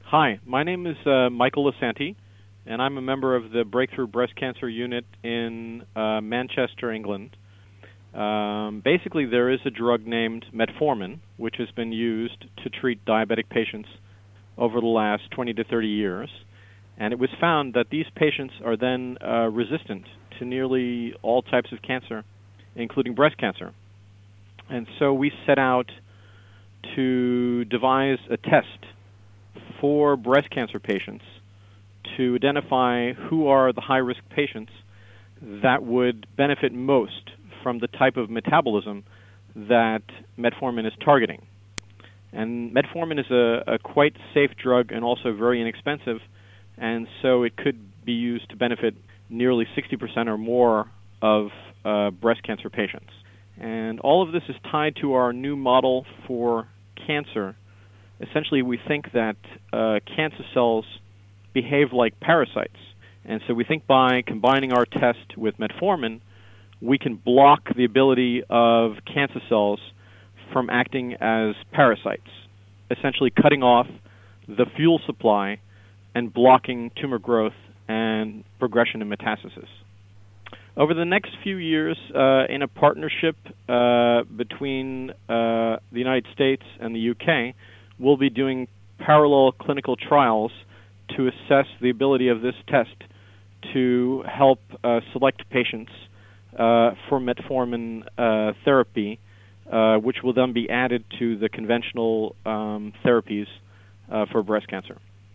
Hi, my name is Michael Lasanti, and I'm a member of the Breakthrough Breast Cancer Unit in Manchester, England. Basically, there is a drug named metformin, which has been used to treat diabetic patients over the last 20 to 30 years, and it was found that these patients are then resistant to nearly all types of cancer, including breast cancer. And so we set out to devise a test for breast cancer patients to identify who are the high-risk patients that would benefit most from the type of metabolism that metformin is targeting. And metformin is a quite safe drug and also very inexpensive, and so it could be used to benefit nearly 60% or more of breast cancer patients. And all of this is tied to our new model for cancer. Essentially, we think that cancer cells behave like parasites. And so we think by combining our test with metformin, we can block the ability of cancer cells from acting as parasites, essentially cutting off the fuel supply and blocking tumor growth and progression and metastasis. Over the next few years, in a partnership between the United States and the UK, we'll be doing parallel clinical trials to assess the ability of this test to help select patients for metformin therapy, which will then be added to the conventional therapies for breast cancer.